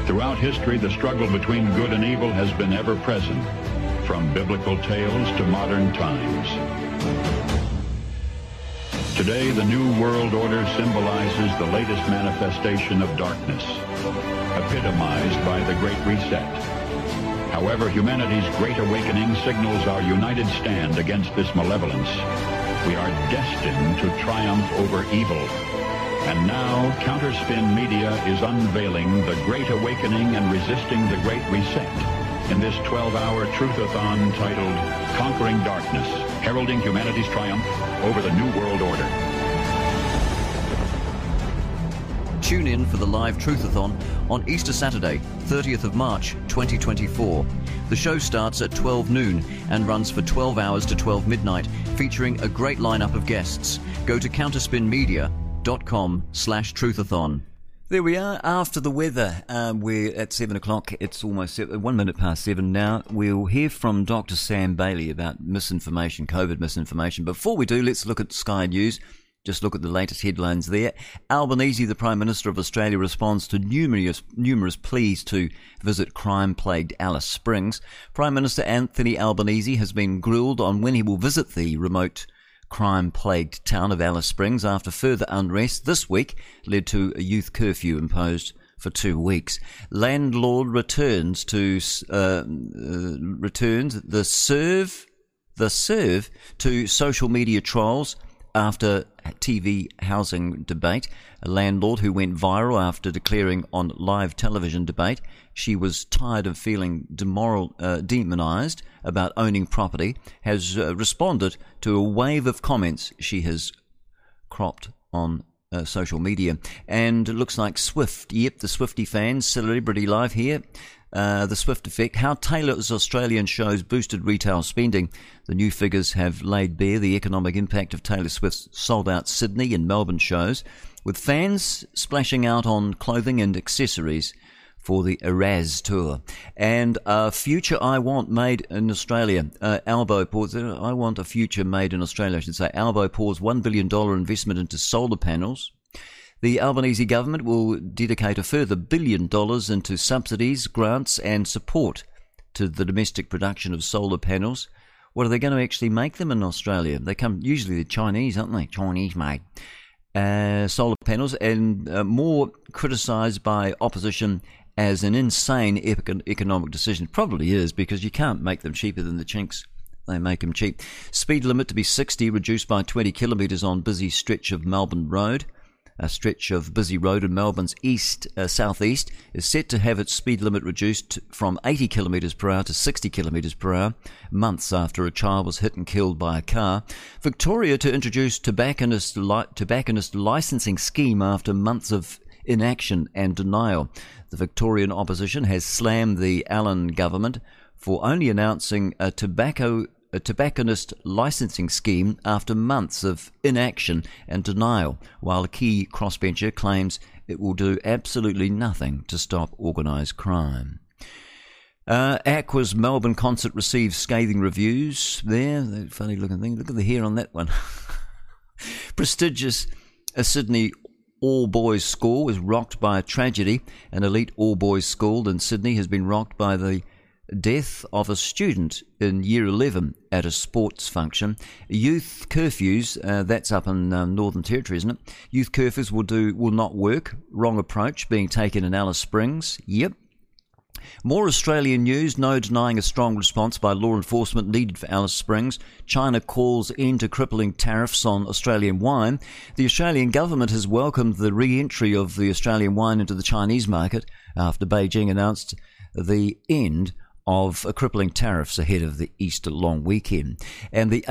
Throughout history, the struggle between good and evil has been ever present, from biblical tales to modern times. Today, the New World Order symbolizes the latest manifestation of darkness, epitomized by the Great Reset. However, humanity's Great Awakening signals our united stand against this malevolence. We are destined to triumph over evil. And now, Counterspin Media is unveiling the Great Awakening and resisting the Great Reset in this 12-hour truth-a-thon titled Conquering Darkness, heralding humanity's triumph over the New World Order. Tune in for the live Truth-a-thon on Easter Saturday, 30th of March 2024. The show starts at 12 noon and runs for 12 hours to 12 midnight, featuring a great lineup of guests. Go to counterspinmedia.com/truth-a-thon. There we are, after the weather. We're at 7 o'clock. It's almost 1 minute past 7 now. We'll hear from Dr. Sam Bailey about misinformation, COVID misinformation. Before we do, let's look at Sky News. Just look at the latest headlines there. Albanese, the Prime Minister of Australia, responds to numerous pleas to visit crime-plagued Alice Springs. Prime Minister Anthony Albanese has been grilled on when he will visit the remote crime-plagued town of Alice Springs after further unrest this week led to a youth curfew imposed for 2 weeks. Landlord returns the serve to social media trolls after TV housing debate. A landlord who went viral after declaring on live television debate she was tired of feeling demonised about owning property has responded to a wave of comments she has cropped on social media. And it looks like Swift, yep, the Swiftie fans, Celebrity Live here. The Swift Effect, how Taylor's Australian shows boosted retail spending. The new figures have laid bare the economic impact of Taylor Swift's sold-out Sydney and Melbourne shows, with fans splashing out on clothing and accessories for the Eras tour. And a future I want made in Australia. Albo pours, I want a future made in Australia, I should say. Albo pours $1 billion investment into solar panels. The Albanese government will dedicate a further $1 billion into subsidies, grants and support to the domestic production of solar panels. What are they going to actually make them in Australia? They come, usually they're Chinese, aren't they? Chinese made. Solar panels, and more criticised by opposition as an insane economic decision. Probably is, because you can't make them cheaper than the Chinks. They make them cheap. Speed limit to be 60, reduced by 20 kilometres on busy stretch of Melbourne Road. A stretch of busy road in Melbourne's southeast is set to have its speed limit reduced from 80 kilometres per hour to 60 kilometres per hour, months after a child was hit and killed by a car. Victoria to introduce tobacconist licensing scheme after months of inaction and denial. The Victorian opposition has slammed the Allen government for only announcing a tobacconist licensing scheme after months of inaction and denial, while a key crossbencher claims it will do absolutely nothing to stop organised crime. Aqua's Melbourne concert receives scathing reviews. There, funny looking thing. Look at the hair on that one. Prestigious Sydney all-boys school was rocked by a tragedy. An elite all-boys school in Sydney has been rocked by the death of a student in Year 11 at a sports function. Youth curfews, that's up in Northern Territory, isn't it? Youth curfews will not work. Wrong approach being taken in Alice Springs. Yep. More Australian news. No denying a strong response by law enforcement needed for Alice Springs. China calls into crippling tariffs on Australian wine. The Australian government has welcomed the re-entry of the Australian wine into the Chinese market after Beijing announced the end of crippling tariffs ahead of the Easter long weekend. And the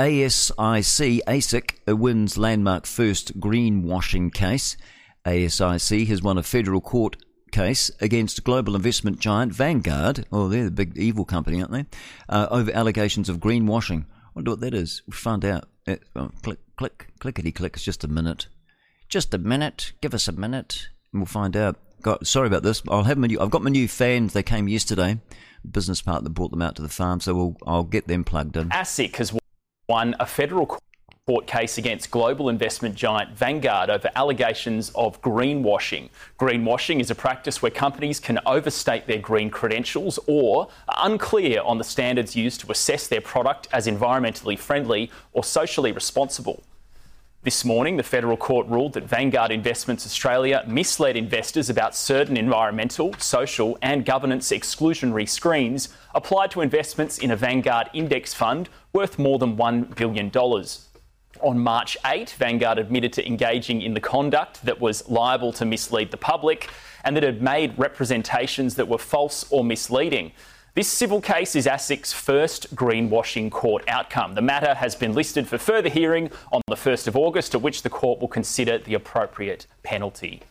ASIC wins landmark first greenwashing case. ASIC has won a federal court case against global investment giant Vanguard. Oh, they're the big evil company, aren't they? Over allegations of greenwashing. I wonder what that is. We'll find out. Clickety-click. It's just a minute. Just a minute. Give us a minute and we'll find out. Sorry about this. I've got my new fans. They came yesterday. Business partner brought them out to the farm, so I'll get them plugged in. ASIC has won a federal court case against global investment giant Vanguard over allegations of greenwashing. Greenwashing is a practice where companies can overstate their green credentials or are unclear on the standards used to assess their product as environmentally friendly or socially responsible. This morning, the federal court ruled that Vanguard Investments Australia misled investors about certain environmental, social and governance exclusionary screens applied to investments in a Vanguard index fund worth more than $1 billion. On March 8, Vanguard admitted to engaging in the conduct that was liable to mislead the public and that it had made representations that were false or misleading. This civil case is ASIC's first greenwashing court outcome. The matter has been listed for further hearing on the 1st of August, at which the court will consider the appropriate penalty.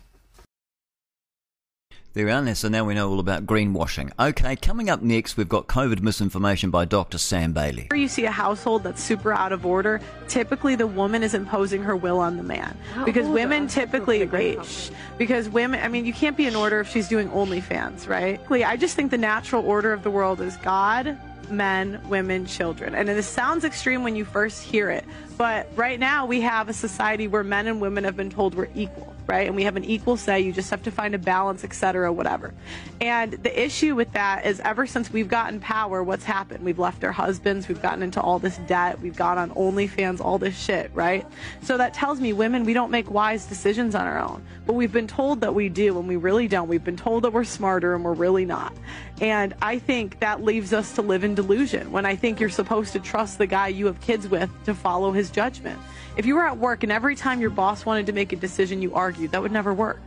There we are. So now we know all about greenwashing. Okay, coming up next, we've got COVID misinformation by Dr. Sam Bailey. You see a household that's super out of order. Typically, the woman is imposing her will on the man. Because women typically, because women, I mean, you can't be in order if she's doing OnlyFans, right? I just think the natural order of the world is God, men, women, children. And this sounds extreme when you first hear it. But right now, we have a society where men and women have been told we're equal, right? And we have an equal say. You just have to find a balance, etc., whatever. And the issue with that is ever since we've gotten power, what's happened? We've left our husbands. We've gotten into all this debt. We've gone on OnlyFans, all this shit, right? So that tells me women, we don't make wise decisions on our own. But we've been told that we do, and we really don't. We've been told that we're smarter, and we're really not. And I think that leaves us to live in delusion, when I think you're supposed to trust the guy you have kids with to follow his judgment. If you were at work and every time your boss wanted to make a decision you argued, that would never work.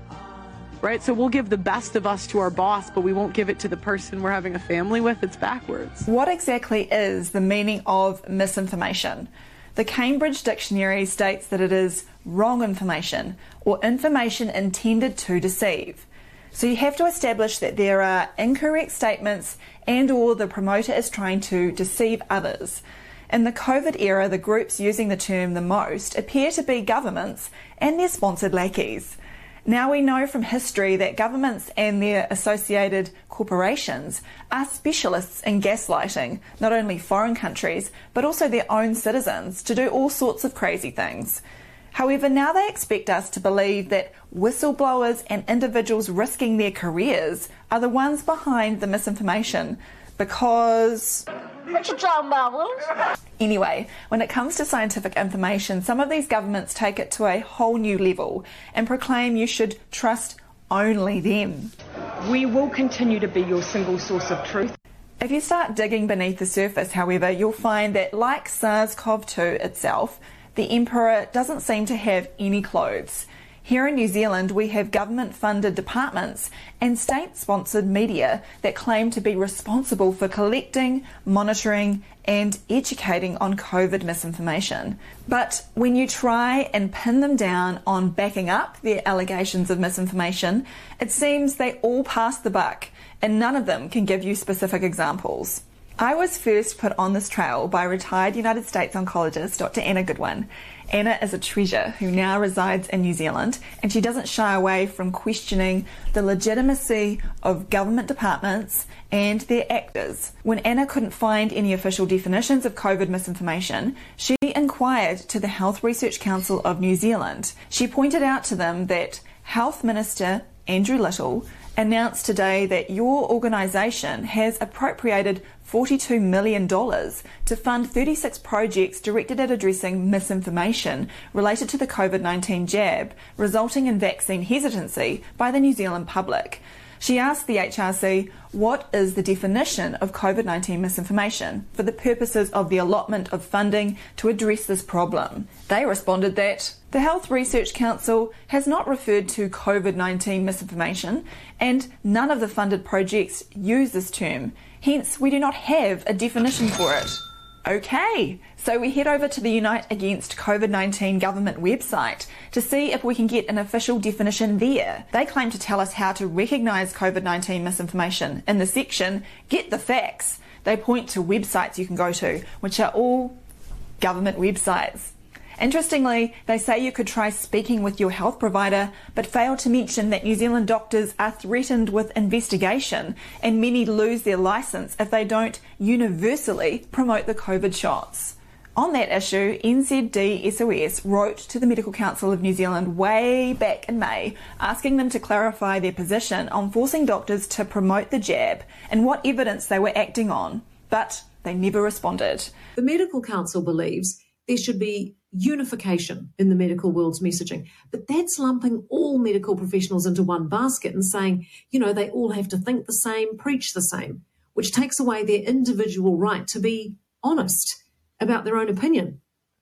Right? So we'll give the best of us to our boss, but we won't give it to the person we're having a family with. It's backwards. What exactly is the meaning of misinformation? The Cambridge Dictionary states that it is wrong information or information intended to deceive. So you have to establish that there are incorrect statements and or the promoter is trying to deceive others. In the COVID era, the groups using the term the most appear to be governments and their sponsored lackeys. Now we know from history that governments and their associated corporations are specialists in gaslighting not only foreign countries but also their own citizens to do all sorts of crazy things. However, now they expect us to believe that whistleblowers and individuals risking their careers are the ones behind the misinformation because... What you talking about, Willis? Anyway, when it comes to scientific information, some of these governments take it to a whole new level and proclaim you should trust only them. We will continue to be your single source of truth. If you start digging beneath the surface, however, you'll find that like SARS-CoV-2 itself, the Emperor doesn't seem to have any clothes. Here in New Zealand, we have government-funded departments and state-sponsored media that claim to be responsible for collecting, monitoring and educating on COVID misinformation. But when you try and pin them down on backing up their allegations of misinformation, it seems they all pass the buck and none of them can give you specific examples. I was first put on this trail by retired United States oncologist Dr. Anna Goodwin. Anna is a treasure who now resides in New Zealand, and she doesn't shy away from questioning the legitimacy of government departments and their actors. When Anna couldn't find any official definitions of COVID misinformation, she inquired to the Health Research Council of New Zealand. She pointed out to them that Health Minister Andrew Little announced today that your organisation has appropriated $42 million to fund 36 projects directed at addressing misinformation related to the COVID-19 jab, resulting in vaccine hesitancy by the New Zealand public. She asked the HRC, what is the definition of COVID-19 misinformation for the purposes of the allotment of funding to address this problem? They responded that the Health Research Council has not referred to COVID-19 misinformation and none of the funded projects use this term. Hence, we do not have a definition for it. Okay, so we head over to the Unite Against COVID-19 government website to see if we can get an official definition there. They claim to tell us how to recognise COVID-19 misinformation. In the section, Get the Facts, they point to websites you can go to, which are all government websites. Interestingly, they say you could try speaking with your health provider, but fail to mention that New Zealand doctors are threatened with investigation and many lose their licence if they don't universally promote the COVID shots. On that issue, NZD SOS wrote to the Medical Council of New Zealand way back in May, asking them to clarify their position on forcing doctors to promote the jab and what evidence they were acting on, but they never responded. The Medical Council believes there should be unification in the medical world's messaging, but that's lumping all medical professionals into one basket and saying, they all have to think the same, preach the same, which takes away their individual right to be honest about their own opinion.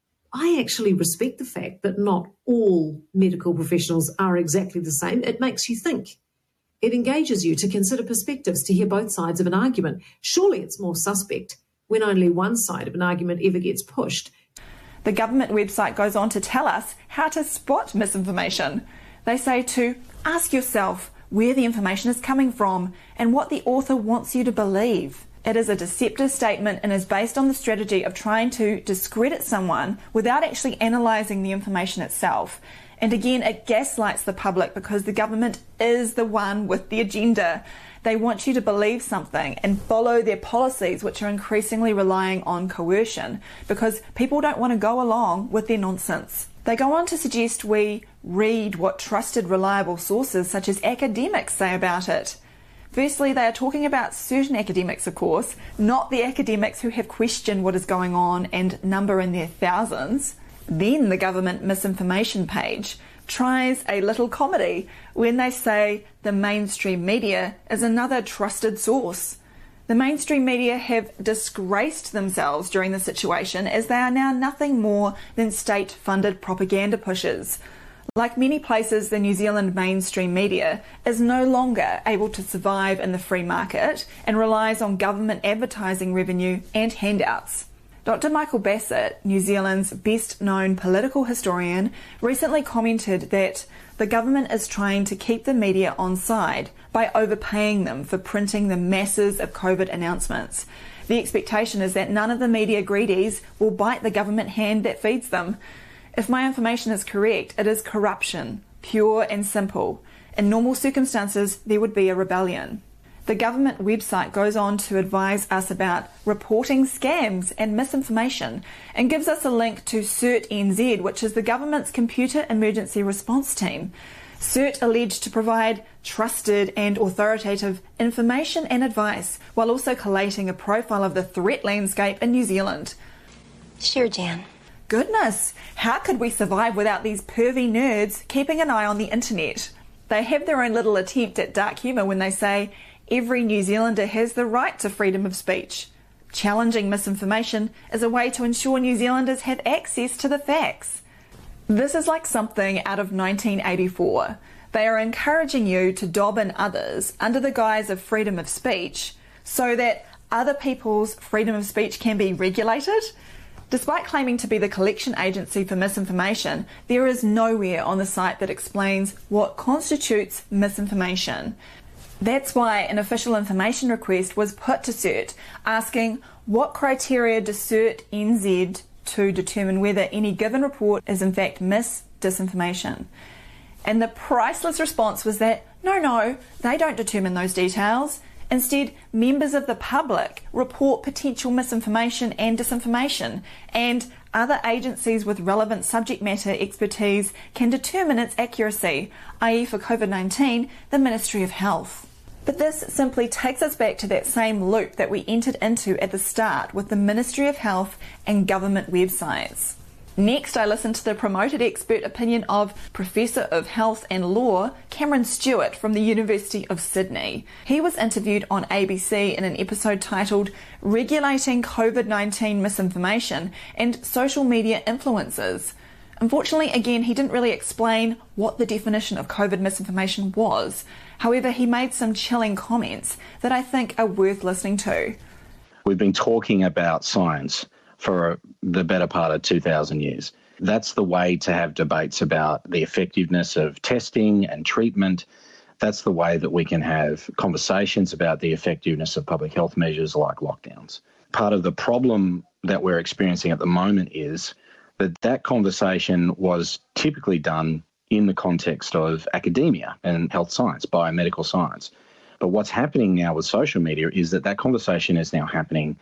I actually respect the fact that not all medical professionals are exactly the same. It makes you think. It engages you to consider perspectives, to hear both sides of an argument. Surely it's more suspect when only one side of an argument ever gets pushed. The government website goes on to tell us how to spot misinformation. They say to ask yourself where the information is coming from and what the author wants you to believe. It is a deceptive statement and is based on the strategy of trying to discredit someone without actually analysing the information itself. And again, it gaslights the public because the government is the one with the agenda. They want you to believe something and follow their policies, which are increasingly relying on coercion because people don't want to go along with their nonsense. They go on to suggest we read what trusted, reliable sources such as academics say about it. Firstly, they are talking about certain academics, of course, not the academics who have questioned what is going on and number in their thousands. Then the government misinformation page tries a little comedy when they say the mainstream media is another trusted source. The mainstream media have disgraced themselves during the situation as they are now nothing more than state-funded propaganda pushers. Like many places, the New Zealand mainstream media is no longer able to survive in the free market and relies on government advertising revenue and handouts. Dr. Michael Bassett, New Zealand's best-known political historian, recently commented that the government is trying to keep the media on side by overpaying them for printing the masses of COVID announcements. The expectation is that none of the media greedies will bite the government hand that feeds them. If my information is correct, it is corruption, pure and simple. In normal circumstances, there would be a rebellion. The government website goes on to advise us about reporting scams and misinformation and gives us a link to CERT NZ, which is the government's computer emergency response team. CERT alleged to provide trusted and authoritative information and advice while also collating a profile of the threat landscape in New Zealand. Sure, Jan. Goodness, how could we survive without these pervy nerds keeping an eye on the internet? They have their own little attempt at dark humour when they say every New Zealander has the right to freedom of speech. Challenging misinformation is a way to ensure New Zealanders have access to the facts. This is like something out of 1984. They are encouraging you to dob in others under the guise of freedom of speech so that other people's freedom of speech can be regulated. Despite claiming to be the collection agency for misinformation, there is nowhere on the site that explains what constitutes misinformation. That's why an official information request was put to CERT, asking what criteria does CERT NZ to determine whether any given report is in fact disinformation. And the priceless response was that, no, they don't determine those details. Instead, members of the public report potential misinformation and disinformation, and other agencies with relevant subject matter expertise can determine its accuracy, i.e. for COVID-19, the Ministry of Health. But this simply takes us back to that same loop that we entered into at the start with the Ministry of Health and government websites. Next, I listened to the promoted expert opinion of Professor of Health and Law, Cameron Stewart from the University of Sydney. He was interviewed on ABC in an episode titled Regulating COVID-19 Misinformation and Social Media Influencers. Unfortunately, again, he didn't really explain what the definition of COVID misinformation was. However, he made some chilling comments that I think are worth listening to. We've been talking about science for the better part of 2,000 years. That's the way to have debates about the effectiveness of testing and treatment. That's the way that we can have conversations about the effectiveness of public health measures like lockdowns. Part of the problem that we're experiencing at the moment is that conversation was typically done in the context of academia and health science, biomedical science. But what's happening now with social media is that conversation is now happening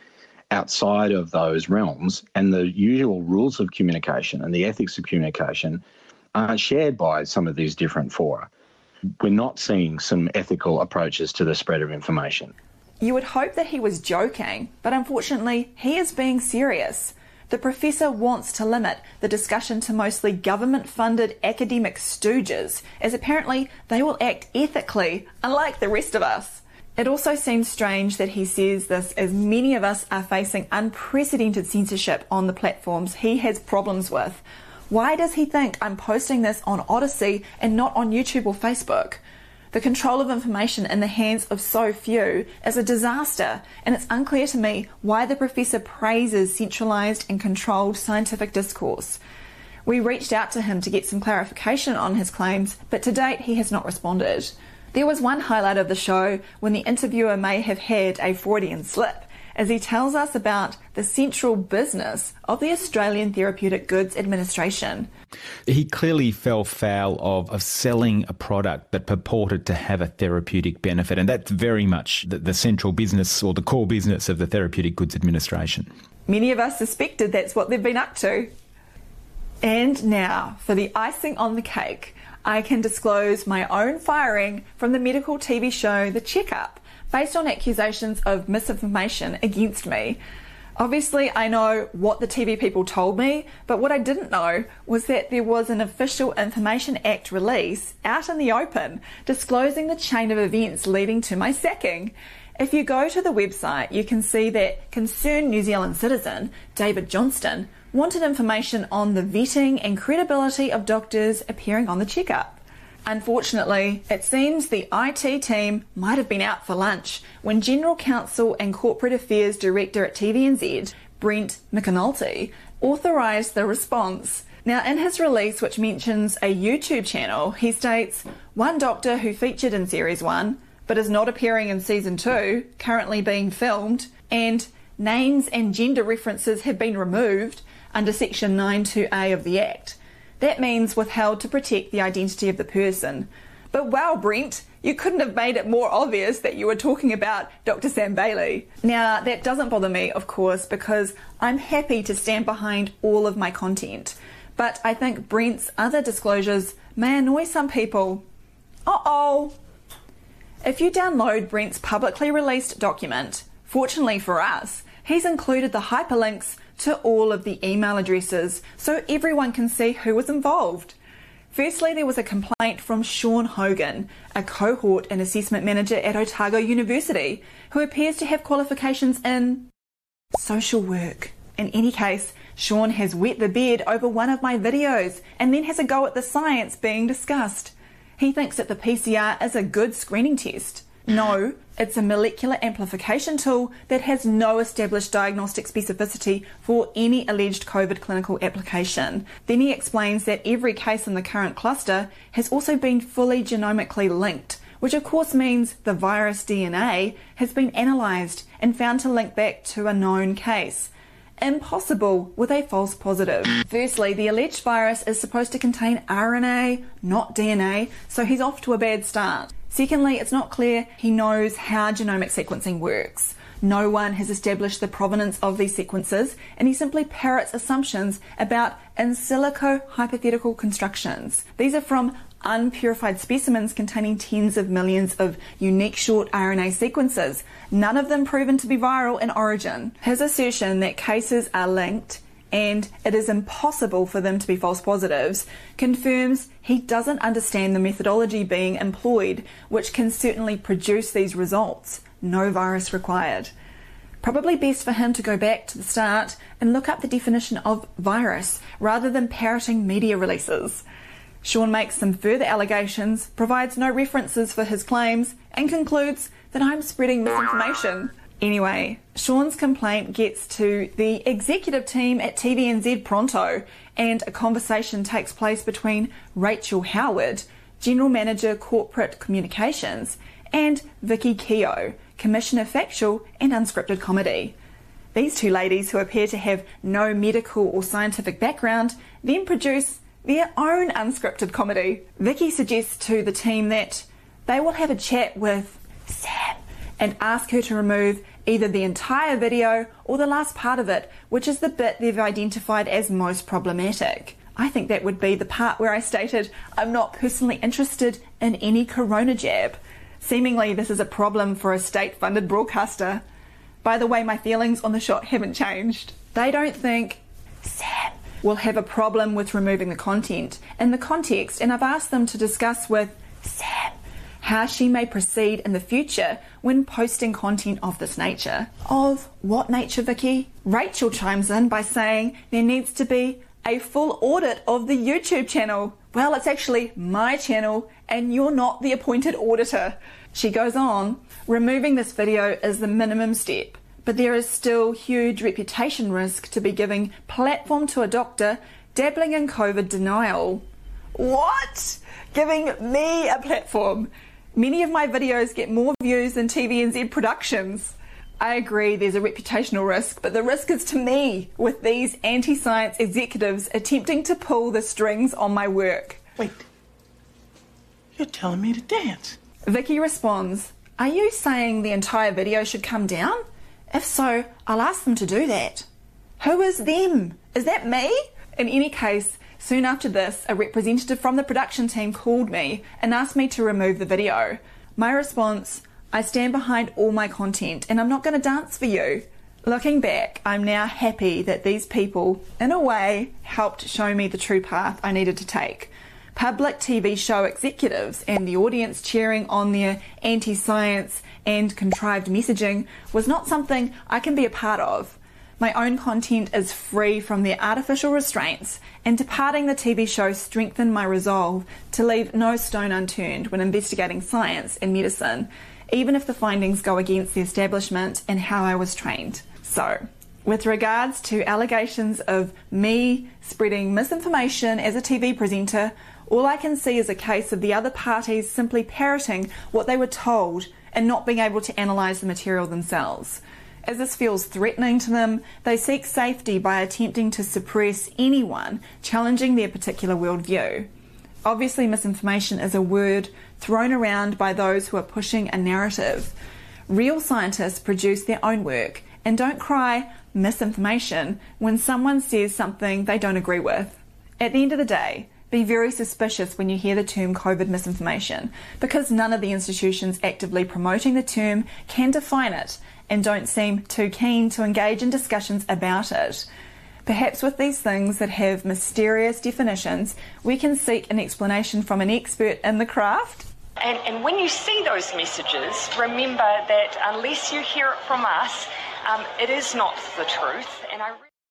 outside of those realms, and the usual rules of communication and the ethics of communication aren't shared by some of these different fora. We're not seeing some ethical approaches to the spread of information. You would hope that he was joking, but unfortunately he is being serious. The professor wants to limit the discussion to mostly government-funded academic stooges, as apparently they will act ethically, unlike the rest of us. It also seems strange that he says this as many of us are facing unprecedented censorship on the platforms he has problems with. Why does he think I'm posting this on Odyssey and not on YouTube or Facebook? The control of information in the hands of so few is a disaster, and it's unclear to me why the professor praises centralised and controlled scientific discourse. We reached out to him to get some clarification on his claims, but to date he has not responded. There was one highlight of the show when the interviewer may have had a Freudian slip, as he tells us about the central business of the Australian Therapeutic Goods Administration. He clearly fell foul of selling a product that purported to have a therapeutic benefit, and that's very much the central business or the core business of the Therapeutic Goods Administration. Many of us suspected that's what they've been up to. And now, for the icing on the cake, I can disclose my own firing from the medical TV show The Checkup, based on accusations of misinformation against me. Obviously, I know what the TV people told me, but what I didn't know was that there was an official Information Act release out in the open disclosing the chain of events leading to my sacking. If you go to the website, you can see that concerned New Zealand citizen David Johnston wanted information on the vetting and credibility of doctors appearing on The Checkup. Unfortunately, it seems the IT team might have been out for lunch when General Counsel and Corporate Affairs Director at TVNZ, Brent McAnulty, authorised the response. Now, in his release, which mentions a YouTube channel, he states, one doctor who featured in Series 1, but is not appearing in Season 2, currently being filmed, and names and gender references have been removed under Section 9(2)A of the Act. That means withheld to protect the identity of the person. But wow, Brent, you couldn't have made it more obvious that you were talking about Dr. Sam Bailey. Now, that doesn't bother me, of course, because I'm happy to stand behind all of my content. But I think Brent's other disclosures may annoy some people. Uh-oh! If you download Brent's publicly released document, fortunately for us, he's included the hyperlinks to all of the email addresses so everyone can see who was involved. Firstly, there was a complaint from Sean Hogan, a cohort and assessment manager at Otago University, who appears to have qualifications in social work. In any case, Sean has wet the bed over one of my videos and then has a go at the science being discussed. He thinks that the PCR is a good screening test. No, it's a molecular amplification tool that has no established diagnostic specificity for any alleged COVID clinical application. Then he explains that every case in the current cluster has also been fully genomically linked, which of course means the virus DNA has been analysed and found to link back to a known case. Impossible with a false positive. Firstly, the alleged virus is supposed to contain RNA, not DNA, so he's off to a bad start. Secondly, it's not clear he knows how genomic sequencing works. No one has established the provenance of these sequences, and he simply parrots assumptions about in silico hypothetical constructions. These are from unpurified specimens containing tens of millions of unique short RNA sequences, none of them proven to be viral in origin. His assertion that cases are linked and it is impossible for them to be false positives confirms he doesn't understand the methodology being employed, which can certainly produce these results. No virus required. Probably best for him to go back to the start and look up the definition of virus rather than parroting media releases. Sean makes some further allegations, provides no references for his claims, and concludes that I'm spreading misinformation. Anyway, Sean's complaint gets to the executive team at TVNZ pronto, and a conversation takes place between Rachel Howard, General Manager Corporate Communications, and Vicky Keogh, Commissioner Factual and Unscripted Comedy. These two ladies, who appear to have no medical or scientific background, then produce their own unscripted comedy. Vicky suggests to the team that they will have a chat with Sam and ask her to remove either the entire video or the last part of it, which is the bit they've identified as most problematic. I think that would be the part where I stated I'm not personally interested in any corona jab. Seemingly this is a problem for a state-funded broadcaster. By the way, my feelings on the shot haven't changed. They don't think Sam will have a problem with removing the content in the context, and I've asked them to discuss with Sam how she may proceed in the future when posting content of this nature. Of what nature, Vicky? Rachel chimes in by saying there needs to be a full audit of the YouTube channel. Well, it's actually my channel and you're not the appointed auditor. She goes on, removing this video is the minimum step, but there is still huge reputation risk to be giving platform to a doctor dabbling in COVID denial. What? Giving me a platform? Many of my videos get more views than TVNZ Productions. I agree there's a reputational risk, but the risk is to me with these anti-science executives attempting to pull the strings on my work. Wait, you're telling me to dance? Vicky responds, are you saying the entire video should come down? If so, I'll ask them to do that. Who is them? Is that me? In any case, soon after this, a representative from the production team called me and asked me to remove the video. My response, I stand behind all my content and I'm not going to dance for you. Looking back, I'm now happy that these people, in a way, helped show me the true path I needed to take. Public TV show executives and the audience cheering on their anti-science and contrived messaging was not something I can be a part of. My own content is free from their artificial restraints, and departing the TV show strengthened my resolve to leave no stone unturned when investigating science and medicine, even if the findings go against the establishment and how I was trained. So, with regards to allegations of me spreading misinformation as a TV presenter, all I can see is a case of the other parties simply parroting what they were told and not being able to analyse the material themselves. As this feels threatening to them, they seek safety by attempting to suppress anyone challenging their particular worldview. Obviously, misinformation is a word thrown around by those who are pushing a narrative. Real scientists produce their own work and don't cry misinformation when someone says something they don't agree with. At the end of the day, be very suspicious when you hear the term COVID misinformation, because none of the institutions actively promoting the term can define it and don't seem too keen to engage in discussions about it. Perhaps with these things that have mysterious definitions, we can seek an explanation from an expert in the craft. And when you see those messages, remember that unless you hear it from us, it is not the truth. And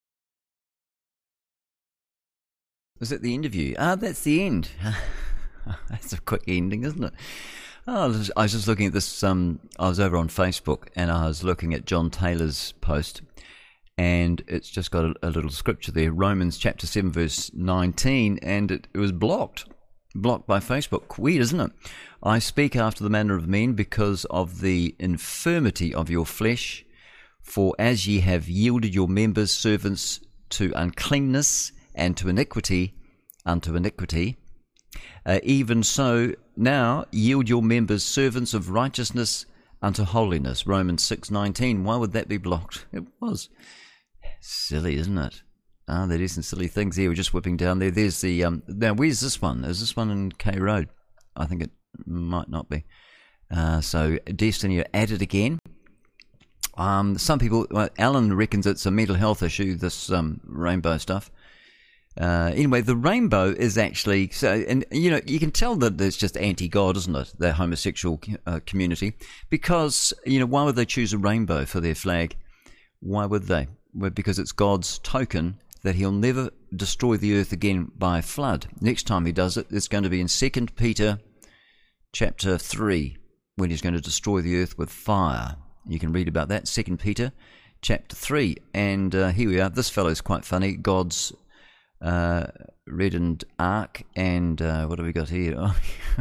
Was it the interview? That's the end. That's a quick ending, isn't it? I was just looking at this. I was over on Facebook and I was looking at John Taylor's post, and it's just got a little scripture there, Romans chapter 7 verse 19, and it was blocked by Facebook. Weird, isn't it? I speak after the manner of men because of the infirmity of your flesh, for as ye have yielded your members servants to uncleanness and to iniquity unto iniquity, even so now yield your members servants of righteousness unto holiness. Romans 6:19. Why would that be blocked? It was silly, isn't it? There is some silly things here. We're just whipping down there. There's the now where's this one? Is this one in K Road? I think it might not be. So Destiny added again. Some people, Alan reckons it's a mental health issue, this rainbow stuff. Anyway, the rainbow is actually, so, and you know, you can tell that it's just anti-God, isn't it? The homosexual community, because you know, why would they choose a rainbow for their flag? Why would they? Well, because it's God's token that He'll never destroy the earth again by a flood. Next time He does it, it's going to be in 2 Peter chapter 3, when He's going to destroy the earth with fire. You can read about that, 2 Peter chapter 3, and here we are. This fellow's quite funny. God's reddened ark, and what have we got here?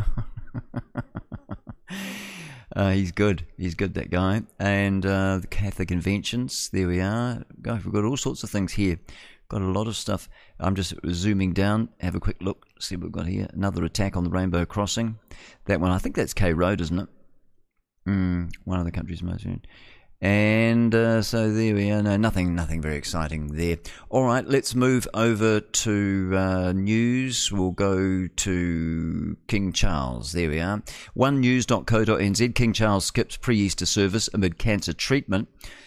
He's good, that guy. And the Catholic conventions, there we are. Guys, we've got all sorts of things here. Got a lot of stuff. I'm just zooming down, have a quick look, see what we've got here. Another attack on the Rainbow Crossing. That one, I think that's K Road, isn't it? One of the country's most. And so there we are. No, nothing very exciting there. All right, let's move over to news. We'll go to King Charles. There we are. onenews.co.nz. King Charles skips pre-Easter service amid cancer treatment.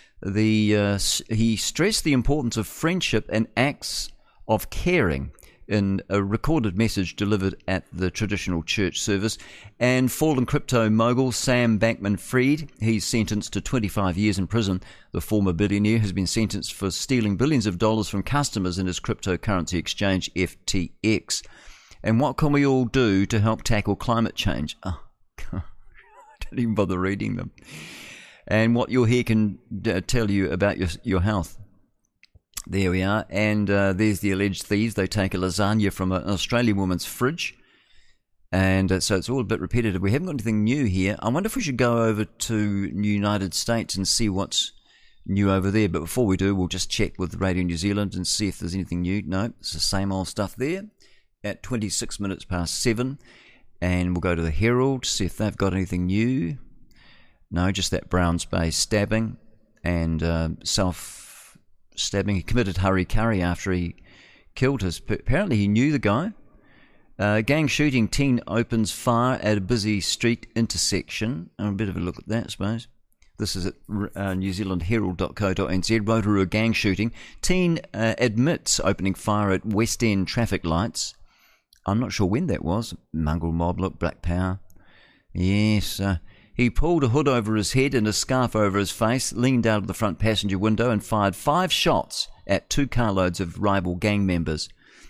He stressed the importance of friendship and acts of caring in a recorded message delivered at the traditional church service. And fallen crypto mogul Sam Bankman-Fried, he's sentenced to 25 years in prison. The former billionaire has been sentenced for stealing billions of dollars from customers in his cryptocurrency exchange FTX. And what can we all do to help tackle climate change? Oh, God, I don't even bother reading them. And what your hair can tell you about your health. There we are, and there's the alleged thieves. They take a lasagna from an Australian woman's fridge, and so it's all a bit repetitive. We haven't got anything new here. I wonder if we should go over to the United States and see what's new over there. But before we do, we'll just check with Radio New Zealand and see if there's anything new. No, it's the same old stuff there at 26 minutes past 7. And we'll go to the Herald, see if they've got anything new. No, just that Browns Bay stabbing and self-stabbing. He committed hara-kiri after he killed apparently he knew the guy. Gang shooting, teen opens fire at a busy street intersection. A bit of a look at that, I suppose. This is at newzealandherald.co.nz. Rotorua gang shooting. Teen admits opening fire at West End traffic lights. I'm not sure when that was. Mongrel mob, look, Black Power. Yes, he pulled a hood over his head and a scarf over his face, leaned out of the front passenger window and fired 5 shots at 2 carloads of rival gang members.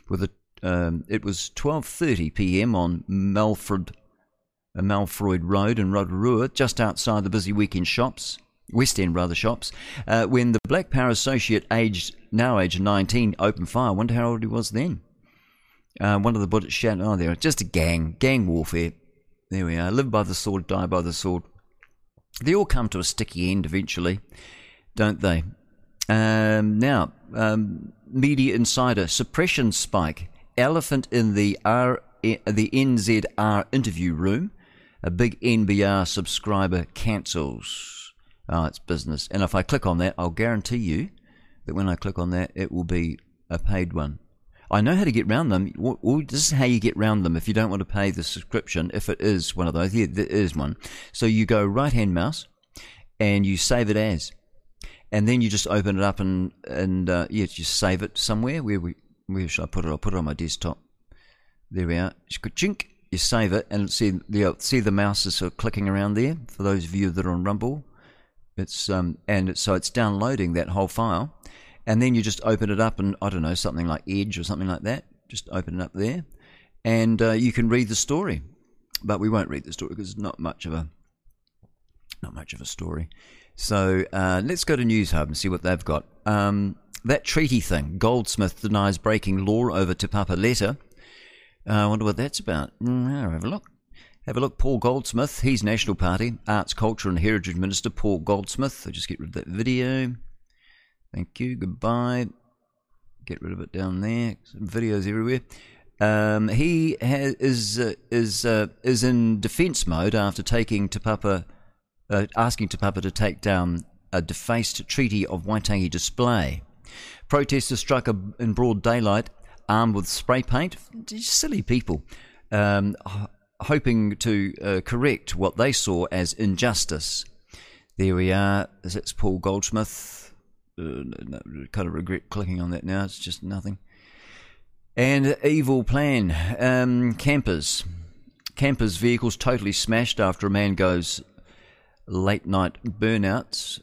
It was 12:30 p.m. on Malfroid Road in Rotorua, just outside the busy West End shops, when the Black Power associate, now aged 19, opened fire. I wonder how old he was then. One of the bullets shot. Oh, there, just a gang warfare. There we are. Live by the sword, die by the sword. They all come to a sticky end eventually, don't they? Now, Media Insider, suppression spike. Elephant in the NZR interview room. A big NBR subscriber cancels. Oh, it's business. And if I click on that, I'll guarantee you that when I click on that, it will be a paid one. I know how to get round them. This is how you get round them if you don't want to pay the subscription, if it is one of those. Yeah, there is one. So you go right-hand mouse and you save it as. And then you just open it up and just save it somewhere. Where should I put it? I'll put it on my desktop. There we are. Chink. You save it and see the mouse is sort of clicking around there. For those of you that are on Rumble, so it's downloading that whole file. And then you just open it up and, I don't know, something like Edge or something like that. Just open it up there. And you can read the story. But we won't read the story because it's not much of a story. So let's go to News Hub and see what they've got. That treaty thing. Goldsmith denies breaking law over Te Papa letter. I wonder what that's about. Have a look. Have a look. Paul Goldsmith. He's National Party. Arts, Culture and Heritage Minister Paul Goldsmith. I'll just get rid of that video. Thank you. Goodbye. Get rid of it down there. Some videos everywhere. He is in defence mode after asking Te Papa to take down a defaced Treaty of Waitangi display. Protesters struck in broad daylight, armed with spray paint. Just silly people, hoping to correct what they saw as injustice. There we are. That's Paul Goldsmith. Kind of regret clicking on that now. It's just nothing. And evil plan. Campers vehicles totally smashed after a man goes late night burnouts.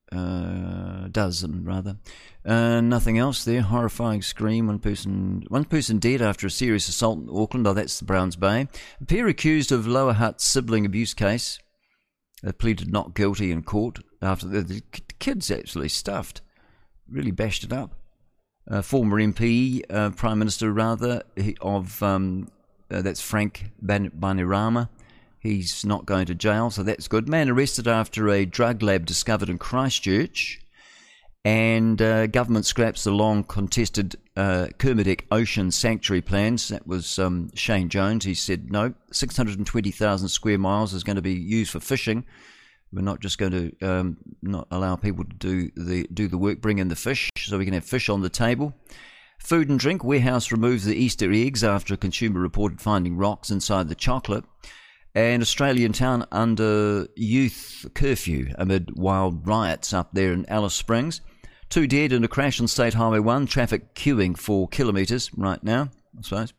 Nothing else there. Horrifying scream. One person dead after a serious assault in Auckland. Oh, that's the Browns Bay. A pair accused of Lower Hutt sibling abuse case. They pleaded not guilty in court after the kids actually stuffed. Really bashed it up. Former MP, Prime Minister rather, that's Frank Bainimarama. He's not going to jail, so that's good. Man arrested after a drug lab discovered in Christchurch. And government scraps the long-contested Kermadec Ocean Sanctuary plans. That was Shane Jones. He said, no, 620,000 square miles is going to be used for fishing. We're not just going to not allow people to do the work, bring in the fish, so we can have fish on the table. Food and drink. Warehouse removes the Easter eggs after a consumer reported finding rocks inside the chocolate. And Australian town under youth curfew amid wild riots up there in Alice Springs. 2 dead in a crash on State Highway 1. Traffic queuing 4 kilometres right now, I suppose.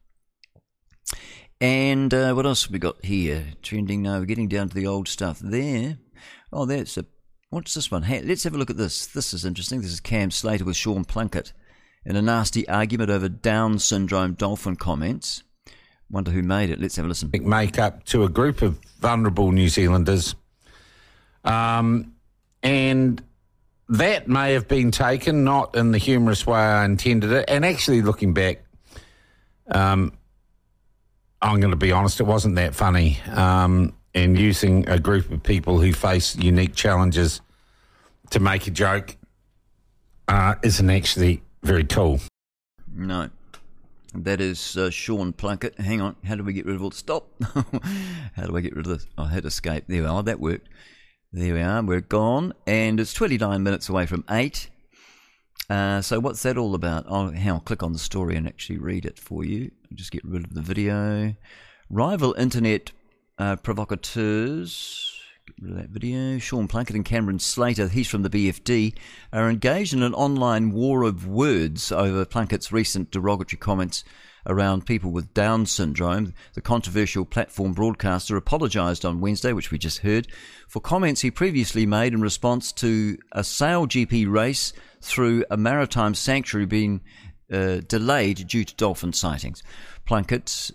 And what else have we got here? Trending now. We're getting down to the old stuff there. Oh, what's this one? Hey, let's have a look at this. This is interesting. This is Cam Slater with Sean Plunkett in a nasty argument over Down syndrome dolphin comments. Wonder who made it. Let's have a listen. Make up to a group of vulnerable New Zealanders. And that may have been taken not in the humorous way I intended it. And actually, looking back, I'm going to be honest, it wasn't that funny. And using a group of people who face unique challenges to make a joke isn't actually very cool. No. That is Sean Plunkett. Hang on. How do we get rid of all... Stop. How do I get rid of this? I had escape. There we are. That worked. There we are. We're gone. And it's 29 minutes away from 8. So what's that all about? I'll click on the story and actually read it for you. I'll just get rid of the video. Rival internet provocateurs... that video. Sean Plunkett and Cameron Slater, he's from the BFD, are engaged in an online war of words over Plunkett's recent derogatory comments around people with Down syndrome. The controversial platform broadcaster apologised on Wednesday, which we just heard, for comments he previously made in response to a sail GP race through a maritime sanctuary being delayed due to dolphin sightings. Plunkett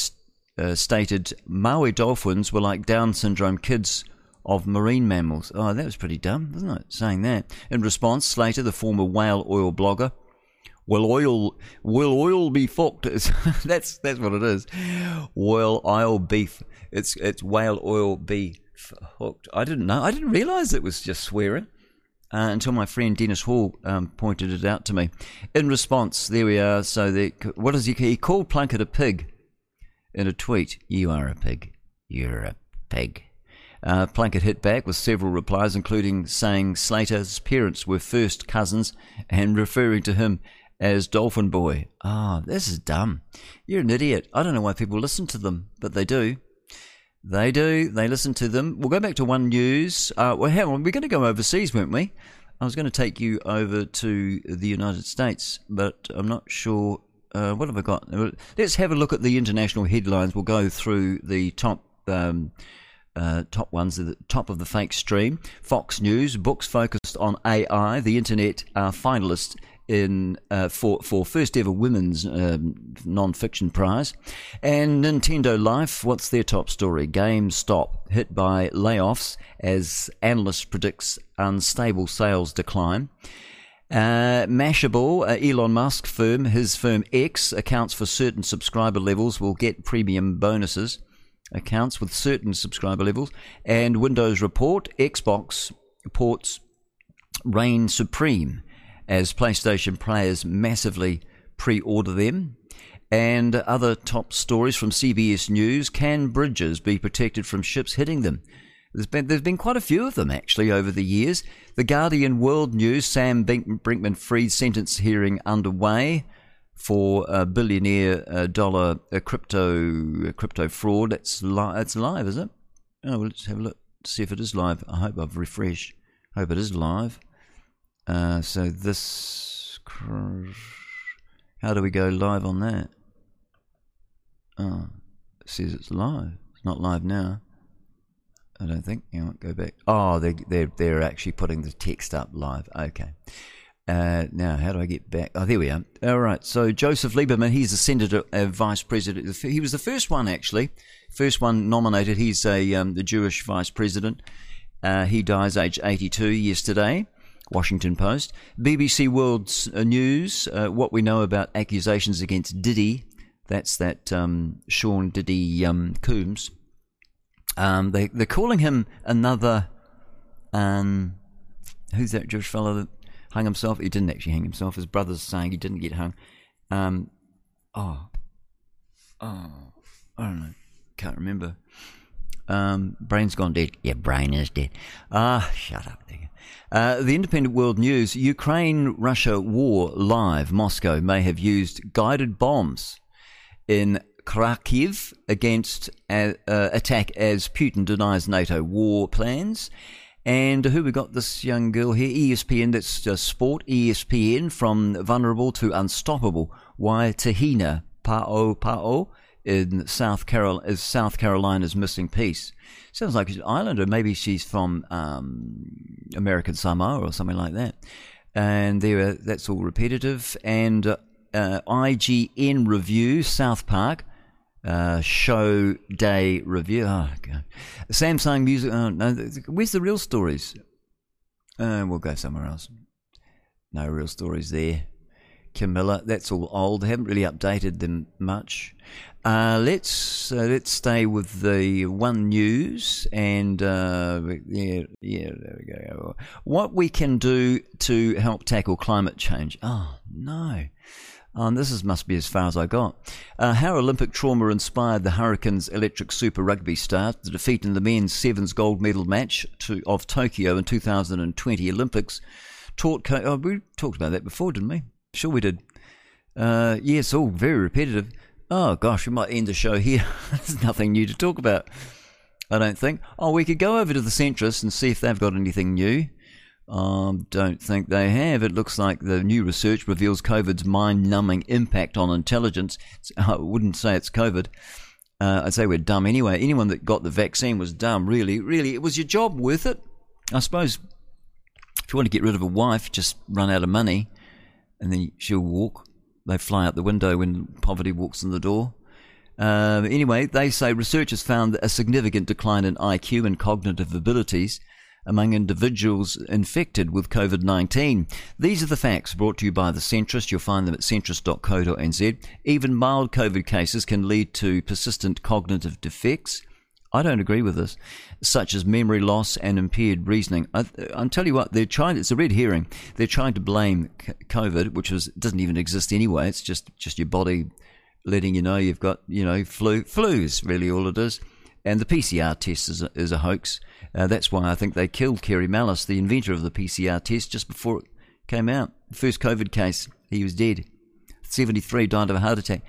stated Maui dolphins were like Down syndrome kids of marine mammals. Oh, that was pretty dumb, wasn't it, saying that? In response, Slater, the former whale oil blogger, will oil be fucked? That's what it is. Whale oil beef. It's whale oil be hooked. I didn't know. I didn't realise it was just swearing until my friend Dennis Hall pointed it out to me. In response, there we are. So what does he called Plunkett a pig in a tweet. You are a pig. You're a pig. Plunkett hit back with several replies, including saying Slater's parents were first cousins and referring to him as Dolphin Boy. This is dumb. You're an idiot. I don't know why people listen to them, but they do. They do. They listen to them. We'll go back to One News. Well, hang on. We're going to go overseas, weren't we? I was going to take you over to the United States, but I'm not sure. What have I got? Let's have a look at the international headlines. We'll go through the top ones at the top of the fake stream. Fox News, books focused on AI. The internet are finalists for first ever women's non-fiction prize. And Nintendo Life, what's their top story? GameStop hit by layoffs as analyst predicts unstable sales decline. Mashable, Elon Musk firm, his firm X accounts for certain subscriber levels will get premium bonuses. Accounts with certain subscriber levels. And Windows report, Xbox ports reign supreme as PlayStation players massively pre-order them. And other top stories from CBS News, can bridges be protected from ships hitting them? There's been quite a few of them actually over the years. The Guardian World News, Sam Bankman-Fried sentence hearing underway for a billionaire dollar crypto fraud. It's live, is it? Oh, well, let's have a look, see if it is live. I hope I've refreshed. I hope it is live. So this, how do we go live on that? Oh, it says it's live. It's not live now, I don't think. You know, go back. Oh, they're actually putting the text up live. Okay. Now, how do I get back? Oh, there we are. All right. So Joseph Lieberman, he's a senator, vice president. He was the first one, actually. First one nominated. He's the Jewish vice president. He dies aged 82 yesterday. Washington Post. BBC World News, what we know about accusations against Diddy. That's that Sean Diddy Coombs. They're calling him another... who's that Jewish fellow that hung himself? He didn't actually hang himself. His brother's saying he didn't get hung. I don't know. Can't remember. Brain's gone dead. Yeah, brain is dead. Shut up. The Independent World News, Ukraine-Russia war live. Moscow may have used guided bombs in Kharkiv against attack as Putin denies NATO war plans. And who we got this young girl here? ESPN, that's sport. ESPN, from vulnerable to unstoppable. Why Tahina Pa'o in South Carolina's missing piece. Sounds like she's an islander. Maybe she's from American Samoa or something like that. And that's all repetitive. And IGN review, South Park. Show day review. Oh, God. Samsung Music. Oh, no, where's the real stories? We'll go somewhere else. No real stories there. Camilla, that's all old. They haven't really updated them much. Let's stay with the One News and there we go. What we can do to help tackle climate change. Oh no. Must be as far as I got. How Olympic trauma inspired the Hurricanes electric Super Rugby stars to defeat in the men's sevens gold medal match of Tokyo in 2020 Olympics. We talked about that before, didn't we? Sure we did. Yes, all very repetitive. Oh gosh, we might end the show here. There's nothing new to talk about, I don't think. Oh, we could go over to the centrists and see if they've got anything new. Don't think they have. It looks like the new research reveals COVID's mind-numbing impact on intelligence. I wouldn't say it's COVID. I'd say we're dumb anyway. Anyone that got the vaccine was dumb, really. Really, was your job worth it? I suppose if you want to get rid of a wife, just run out of money and then she'll walk. They fly out the window when poverty walks in the door. Anyway, they say researchers found a significant decline in IQ and cognitive abilities among individuals infected with COVID-19. These are the facts brought to you by The Centrist. You'll find them at centrist.co.nz. Even mild COVID cases can lead to persistent cognitive defects. I don't agree with this, such as memory loss and impaired reasoning. I'll tell you what, it's a red herring. They're trying to blame COVID, which doesn't even exist anyway. It's just your body letting you know you've got, flu. Flu is really all it is. And the PCR test is a hoax. That's why I think they killed Kerry Mallis, the inventor of the PCR test, just before it came out. The first COVID case, he was dead. 73, died of a heart attack.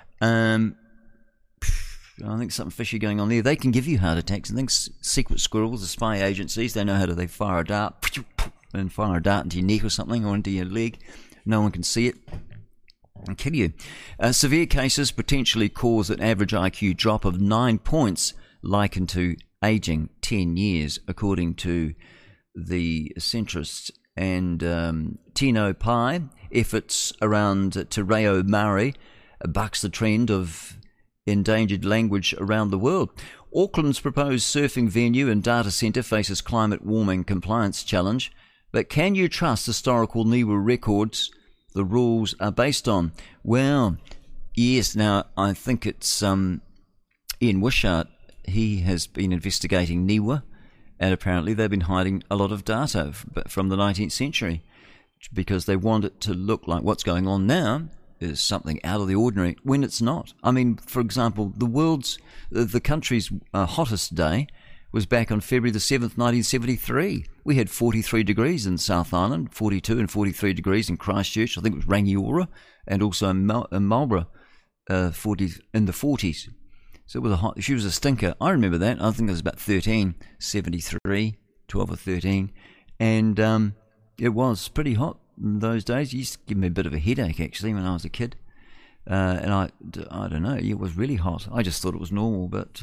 I think something fishy going on there. They can give you heart attacks. I think secret squirrels, the spy agencies, they know how they fire a dart and fire a dart into your neck or something, or into your leg. No one can see it and kill you. Severe cases potentially cause an average IQ drop of 9 points, likened to aging 10 years, according to the centrists. And Tino Pai, efforts around Te Reo Maori, bucks the trend of endangered language around the world. Auckland's proposed surfing venue and data centre faces climate warming compliance challenge. But can you trust historical NIWA records the rules are based on? Well, yes. Now, I think it's Ian Wishart. He has been investigating NIWA, and apparently they've been hiding a lot of data from the 19th century because they want it to look like what's going on now is something out of the ordinary when it's not. I mean, for example, the country's hottest day was back on February the 7th, 1973. We had 43 degrees in South Island, 42 and 43 degrees in Christchurch. I think it was Rangiora, and also in Marlborough, in the 40s. So it was she was a stinker. I remember that. I think it was about 13, 73, 12 or 13. And it was pretty hot in those days. It used to give me a bit of a headache, actually, when I was a kid. And I don't know, it was really hot. I just thought it was normal, but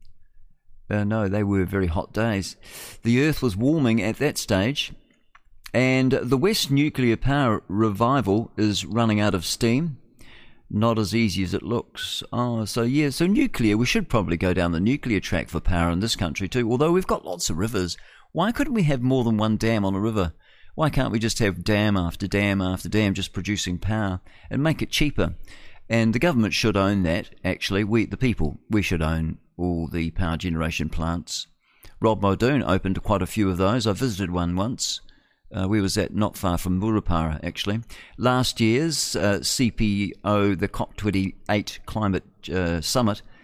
no, they were very hot days. The Earth was warming at that stage, and the West nuclear power revival is running out of steam. Not as easy as it looks. So nuclear, we should probably go down the nuclear track for power in this country too, although we've got lots of rivers. Why couldn't we have more than one dam on a river? Why can't we just have dam after dam after dam just producing power and make it cheaper? And the government should own that, actually. We should own all the power generation plants. Rob Muldoon opened quite a few of those. I visited one once. We was at not far from Murupara, actually. Last year's CPO, the COP28 climate summit,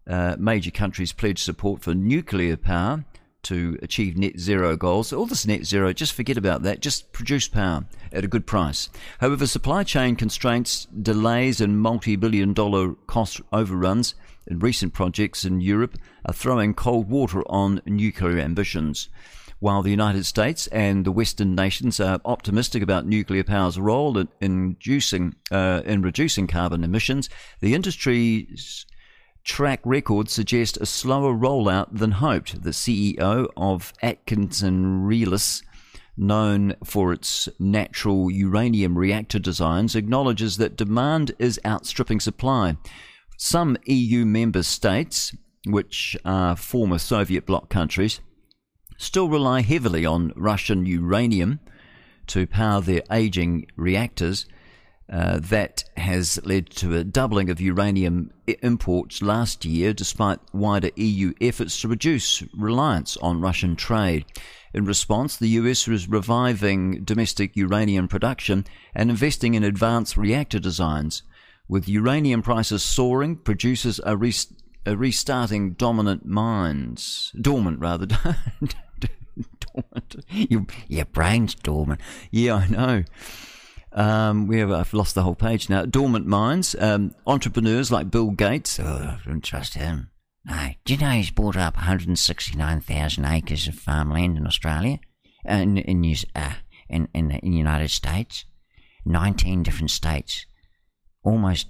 Major countries pledge support for nuclear power to achieve net zero goals. All this net zero, just forget about that. Just produce power at a good price. However, supply chain constraints, delays and multi-billion-dollar cost overruns in recent projects in Europe are throwing cold water on nuclear ambitions. While the United States and the Western nations are optimistic about nuclear power's role in reducing carbon emissions, the industry's track record suggests a slower rollout than hoped. The CEO of Atkinson Relis, known for its natural uranium reactor designs, acknowledges that demand is outstripping supply. Some EU member states, which are former Soviet bloc countries, still rely heavily on Russian uranium to power their aging reactors. That has led to a doubling of uranium imports last year, despite wider EU efforts to reduce reliance on Russian trade. In response, the US is reviving domestic uranium production and investing in advanced reactor designs. With uranium prices soaring, producers are restarting dormant. Your brain's dormant. Yeah, I know. I've lost the whole page now. Dormant mines. Entrepreneurs like Bill Gates. Oh, I don't trust him. No. Do you know he's bought up 169,000 acres of farmland in Australia? In the United States? 19 different states. Almost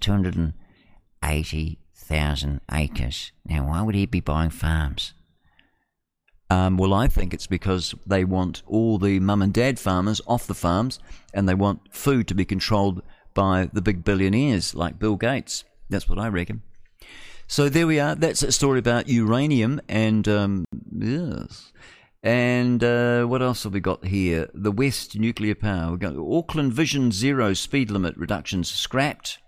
280,000 acres. Now, why would he be buying farms? Well, I think it's because they want all the mum and dad farmers off the farms, and they want food to be controlled by the big billionaires like Bill Gates. That's what I reckon. So there we are. That's a story about uranium and yes. And what else have we got here? The West nuclear power. We've got Auckland Vision Zero speed limit reductions scrapped.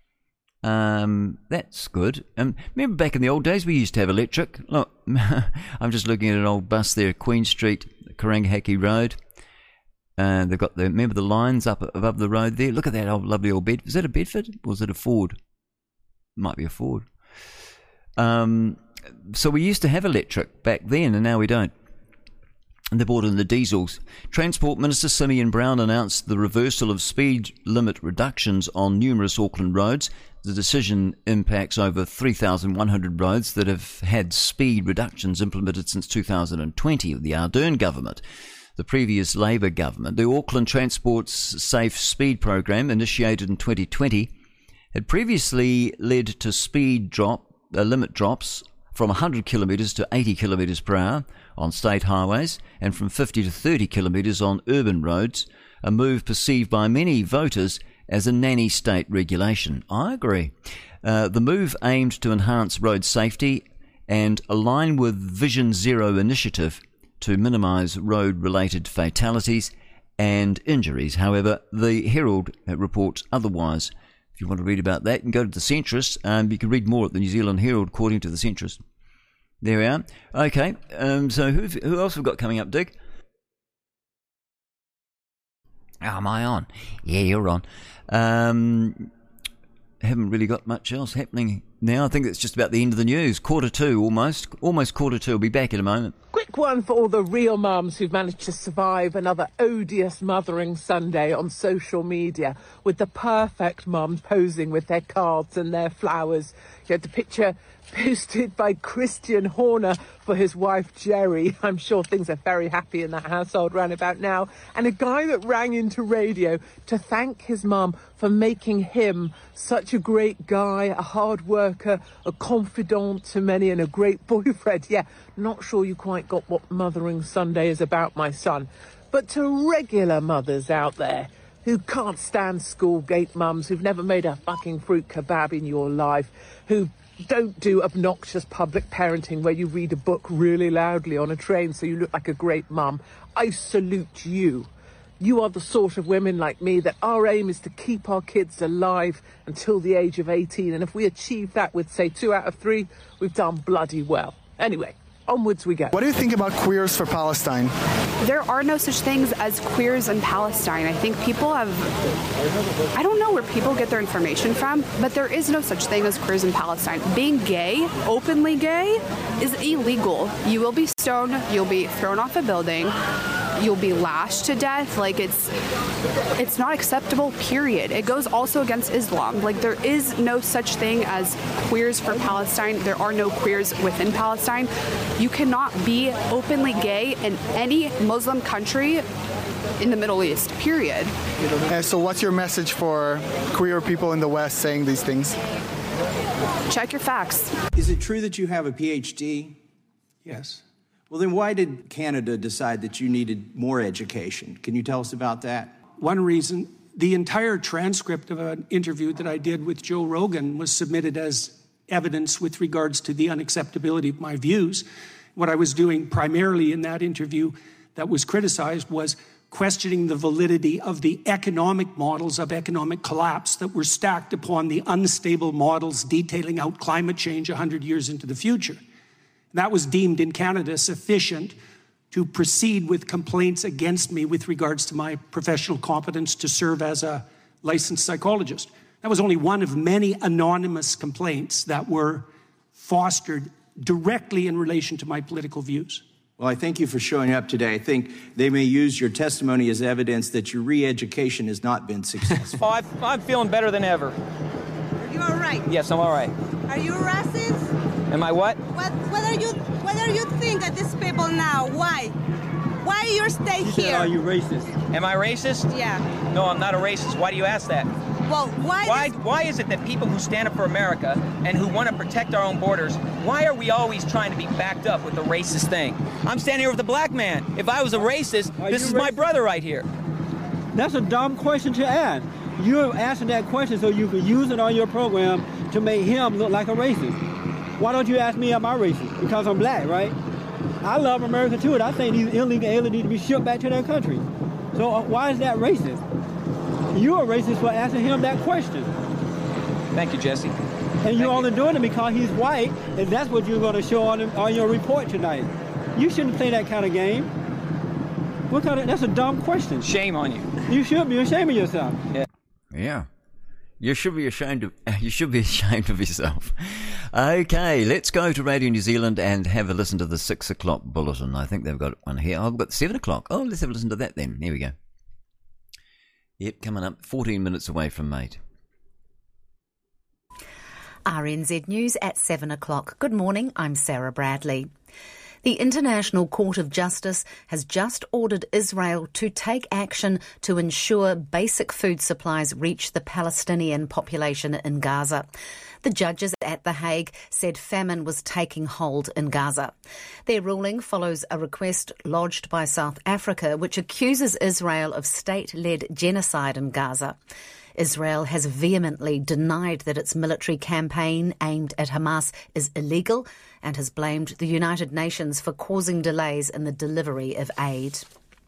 That's good. Remember back in the old days we used to have electric? Look, I'm just looking at an old bus there, Queen Street, Karangahaki Road. They've got remember the lines up above the road there? Look at that old lovely old Bedford. Is that a Bedford or is it a Ford? Might be a Ford. So we used to have electric back then and now we don't. And they brought in the diesels. Transport Minister Simeon Brown announced the reversal of speed limit reductions on numerous Auckland roads. The decision impacts over 3,100 roads that have had speed reductions implemented since 2020 of the Ardern government. The previous Labour government, the Auckland Transport's Safe Speed Program, initiated in 2020, had previously led to speed limit drops from 100 kilometres to 80 kilometres per hour on state highways and from 50 to 30 kilometres on urban roads, a move perceived by many voters as a nanny state regulation. I agree. The move aimed to enhance road safety and align with Vision Zero initiative to minimise road-related fatalities and injuries. However, the Herald reports otherwise. If you want to read about that, you can go to the Centrist. You can read more at the New Zealand Herald, according to the Centrist. There we are. Okay, so who else have we got coming up, Dick? Oh, am I on? Yeah, you're on. Haven't really got much else happening now. I think it's just about the end of the news. 2:45, almost 2:45. We'll be back in a moment. Quick one for all the real mums who've managed to survive another odious Mothering Sunday on social media with the perfect mum posing with their cards and their flowers. You had the picture posted by Christian Horner for his wife Jerry. I'm sure things are very happy in that household round about now. And a guy that rang into radio to thank his mum for making him such a great guy, a hard worker, a confidant to many and a great boyfriend. Yeah, not sure you quite got what Mothering Sunday is about, my son. But to regular mothers out there who can't stand school gate mums, who've never made a fucking fruit kebab in your life, who don't do obnoxious public parenting where you read a book really loudly on a train so you look like a great mum, I salute you. You are the sort of women like me that our aim is to keep our kids alive until the age of 18. And if we achieve that with, say, 2 out of 3, we've done bloody well. Anyway, onwards we go. What do you think about Queers for Palestine? There are no such things as queers in Palestine. I think people have... I don't know where people get their information from, but there is no such thing as queers in Palestine. Being gay, openly gay, is illegal. You will be stoned, you'll be thrown off a building, you'll be lashed to death. Like, it's not acceptable, period. It goes also against Islam. Like, there is no such thing as queers for Palestine. There are no queers within Palestine. You cannot be openly gay in any Muslim country in the Middle East, period. So what's your message for queer people in the West saying these things? Check your facts. Is it true that you have a PhD? Yes. Well, then why did Canada decide that you needed more education? Can you tell us about that? One reason, the entire transcript of an interview that I did with Joe Rogan was submitted as evidence with regards to the unacceptability of my views. What I was doing primarily in that interview that was criticized was questioning the validity of the economic models of economic collapse that were stacked upon the unstable models detailing out climate change 100 years into the future. That was deemed in Canada sufficient to proceed with complaints against me with regards to my professional competence to serve as a licensed psychologist. That was only one of many anonymous complaints that were fostered directly in relation to my political views. Well, I thank you for showing up today. I think they may use your testimony as evidence that your re-education has not been successful. I'm feeling better than ever. Are you all right? Yes, I'm all right. Are you racist? Am I what? What are you think of these people now? Why? Why you stay here? Are you racist? Am I racist? Yeah. No, I'm not a racist. Why do you ask that? Well, why is it that people who stand up for America and who want to protect our own borders, why are we always trying to be backed up with the racist thing? I'm standing here with a black man. If I was a racist, this is my brother right here. That's a dumb question to ask. You're asking that question so you can use it on your program to make him look like a racist. Why don't you ask me, am I racist? Because I'm black, right? I love America too, and I think these illegal aliens need to be shipped back to their country. So why is that racist? You're a racist for asking him that question. Thank you, Jesse. And you're only doing it because he's white, and that's what you're going to show on your report tonight. You shouldn't play that kind of game. That's a dumb question. Shame on you. You should be ashamed of yourself. Yeah. You should be ashamed of yourself. Okay, let's go to Radio New Zealand and have a listen to the 6 o'clock bulletin. I think they've got one here. Oh, we've got 7 o'clock. Oh, let's have a listen to that then. Here we go. Yep, coming up 14 minutes away from Mate. RNZ News at 7 o'clock. Good morning, I'm Sarah Bradley. The International Court of Justice has just ordered Israel to take action to ensure basic food supplies reach the Palestinian population in Gaza. The judges at The Hague said famine was taking hold in Gaza. Their ruling follows a request lodged by South Africa, which accuses Israel of state-led genocide in Gaza. Israel has vehemently denied that its military campaign aimed at Hamas is illegal and has blamed the United Nations for causing delays in the delivery of aid.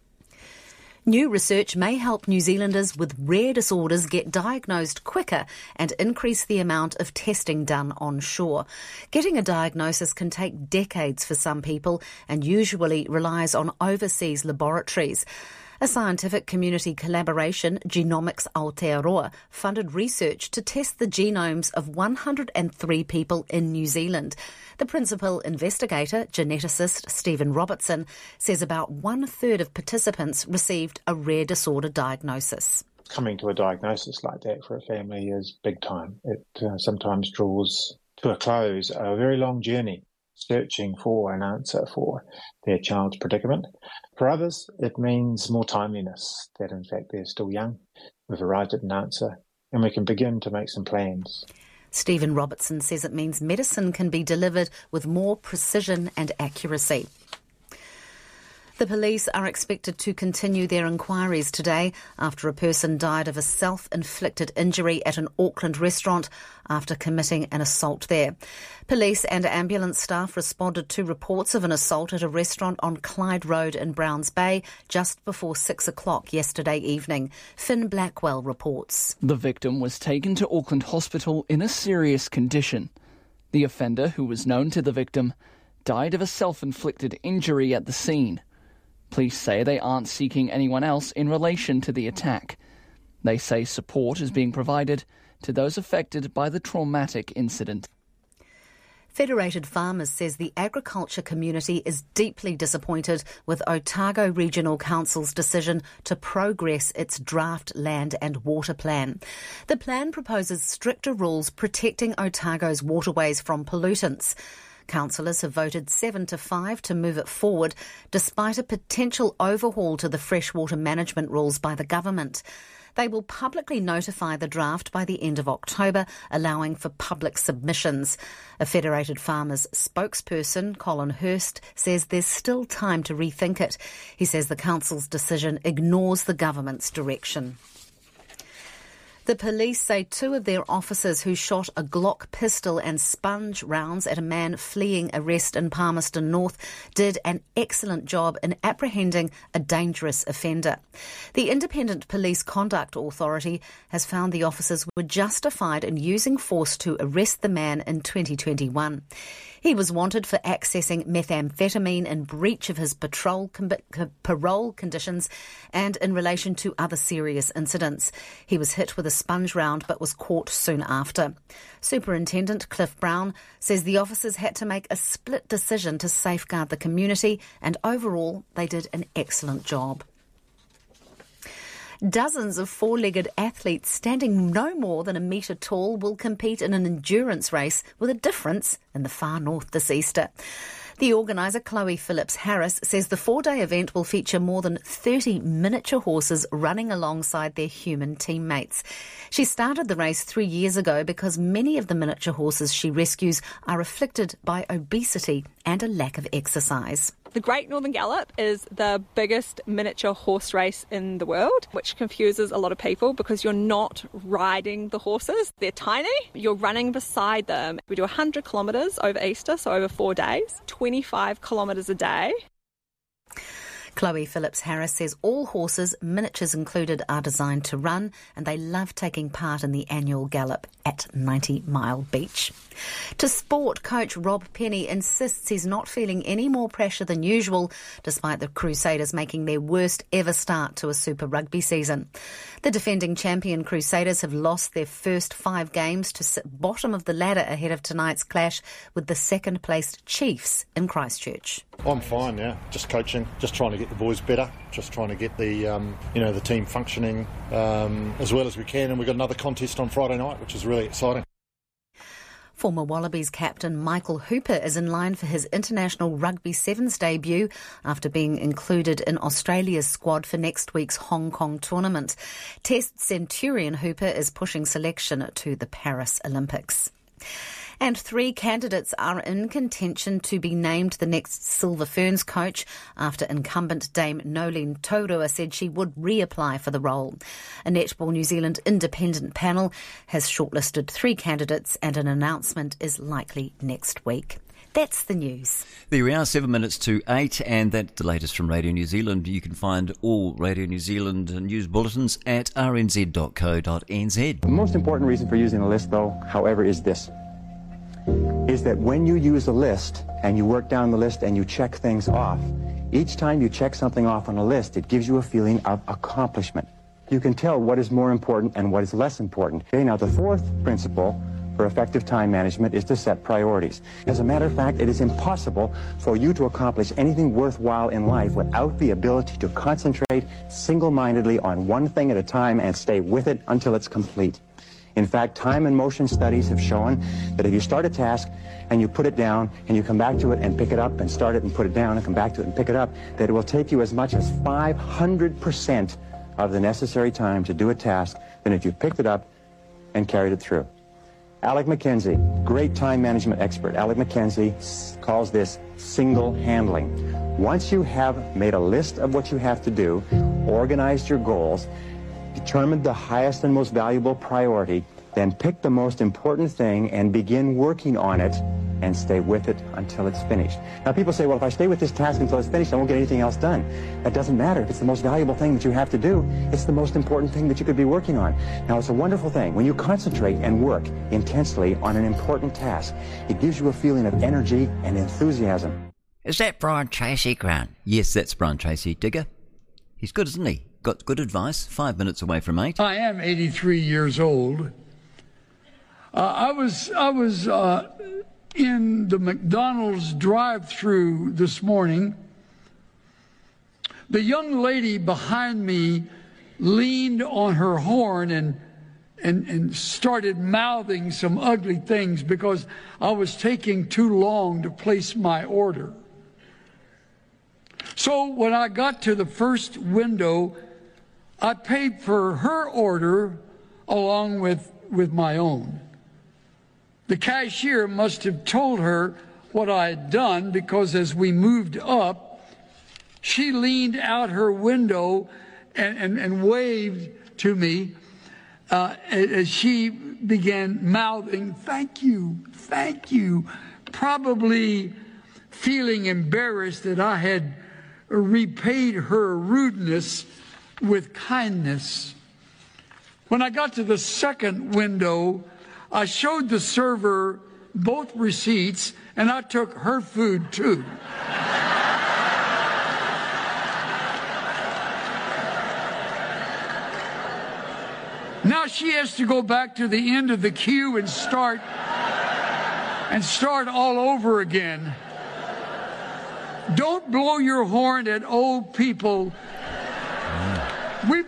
New research may help New Zealanders with rare disorders get diagnosed quicker and increase the amount of testing done on shore. Getting a diagnosis can take decades for some people and usually relies on overseas laboratories. A scientific community collaboration, Genomics Aotearoa, funded research to test the genomes of 103 people in New Zealand. The principal investigator, geneticist Stephen Robertson, says about 1/3 of participants received a rare disorder diagnosis. Coming to a diagnosis like that for a family is big time. It sometimes draws to a close a very long journey, searching for an answer for their child's predicament. For others, it means more timeliness, that in fact they're still young, we've arrived at an answer, and we can begin to make some plans. Stephen Robertson says it means medicine can be delivered with more precision and accuracy. The police are expected to continue their inquiries today after a person died of a self-inflicted injury at an Auckland restaurant after committing an assault there. Police and ambulance staff responded to reports of an assault at a restaurant on Clyde Road in Browns Bay just before 6 o'clock yesterday evening. Finn Blackwell reports. The victim was taken to Auckland Hospital in a serious condition. The offender, who was known to the victim, died of a self-inflicted injury at the scene. Police say they aren't seeking anyone else in relation to the attack. They say support is being provided to those affected by the traumatic incident. Federated Farmers says the agriculture community is deeply disappointed with Otago Regional Council's decision to progress its draft land and water plan. The plan proposes stricter rules protecting Otago's waterways from pollutants. Councillors have voted 7-5 to move it forward, despite a potential overhaul to the freshwater management rules by the government. They will publicly notify the draft by the end of October, allowing for public submissions. A Federated Farmers spokesperson, Colin Hurst, says there's still time to rethink it. He says the council's decision ignores the government's direction. The police say 2 of their officers who shot a Glock pistol and sponge rounds at a man fleeing arrest in Palmerston North did an excellent job in apprehending a dangerous offender. The Independent Police Conduct Authority has found the officers were justified in using force to arrest the man in 2021. He was wanted for accessing methamphetamine in breach of his parole conditions and in relation to other serious incidents. He was hit with a sponge round but was caught soon after. Superintendent Cliff Brown says the officers had to make a split decision to safeguard the community, and overall they did an excellent job. Dozens of four-legged athletes standing no more than a metre tall will compete in an endurance race with a difference in the far north this Easter. The organiser, Chloe Phillips-Harris, says the 4-day event will feature more than 30 miniature horses running alongside their human teammates. She started the race 3 years ago because many of the miniature horses she rescues are afflicted by obesity and a lack of exercise. The Great Northern Gallop is the biggest miniature horse race in the world, which confuses a lot of people because you're not riding the horses. They're tiny. You're running beside them. We do 100 kilometres over Easter, so over 4 days, 25 kilometres a day. Chloe Phillips-Harris says all horses, miniatures included, are designed to run, and they love taking part in the annual gallop at 90 Mile Beach. To sport, coach Rob Penny insists he's not feeling any more pressure than usual, despite the Crusaders making their worst ever start to a Super Rugby season. The defending champion Crusaders have lost their first 5 games to sit bottom of the ladder ahead of tonight's clash with the second-placed Chiefs in Christchurch. I'm fine now, just coaching, just trying to get the boys better, just trying to get the the team functioning as well as we can, and we've got another contest on Friday night, which is really exciting. Former Wallabies captain Michael Hooper is in line for his international rugby sevens debut after being included in Australia's squad for next week's Hong Kong tournament. Test centurion Hooper is pushing selection to the Paris Olympics. And 3 candidates are in contention to be named the next Silver Ferns coach after incumbent Dame Nolene Taurua said she would reapply for the role. A Netball New Zealand independent panel has shortlisted 3 candidates and an announcement is likely next week. That's the news. There we are, 7 minutes to 8, and that's the latest from Radio New Zealand. You can find all Radio New Zealand news bulletins at rnz.co.nz. The most important reason for using a list, though, however, is this. Is that when you use a list and you work down the list and you check things off, each time you check something off on a list, it gives you a feeling of accomplishment. You can tell what is more important and what is less important. Okay, now the 4th principle for effective time management is to set priorities. As a matter of fact, it is impossible for you to accomplish anything worthwhile in life without the ability to concentrate single-mindedly on one thing at a time and stay with it until it's complete. In fact, time and motion studies have shown that if you start a task and you put it down and you come back to it and pick it up and start it and put it down and come back to it and pick it up, that it will take you as much as 500% of the necessary time to do a task than if you picked it up and carried it through. Alec McKenzie, great time management expert. Alec McKenzie calls this single handling. Once you have made a list of what you have to do, organized your goals, determined the highest and most valuable priority, then pick the most important thing and begin working on it and stay with it until it's finished. Now, people say, well, if I stay with this task until it's finished, I won't get anything else done. That doesn't matter. If it's the most valuable thing that you have to do, it's the most important thing that you could be working on. Now, it's a wonderful thing. When you concentrate and work intensely on an important task, it gives you a feeling of energy and enthusiasm. Is that Brian Tracy, Grant? Yes, that's Brian Tracy. Digger. He's good, isn't he? Got good advice. 5 minutes away from 8. I am 83 years old. I was in the McDonald's drive-thru this morning. The young lady behind me leaned on her horn and started mouthing some ugly things because I was taking too long to place my order. So when I got to the first window, I paid for her order along with my own. The cashier must have told her what I had done, because as we moved up, she leaned out her window and waved to me as she began mouthing, "Thank you, thank you," probably feeling embarrassed that I had repaid her rudeness with kindness. When I got to the second window, I showed the server both receipts, and I took her food too. Now she has to go back to the end of the queue and start all over again. Don't blow your horn at old people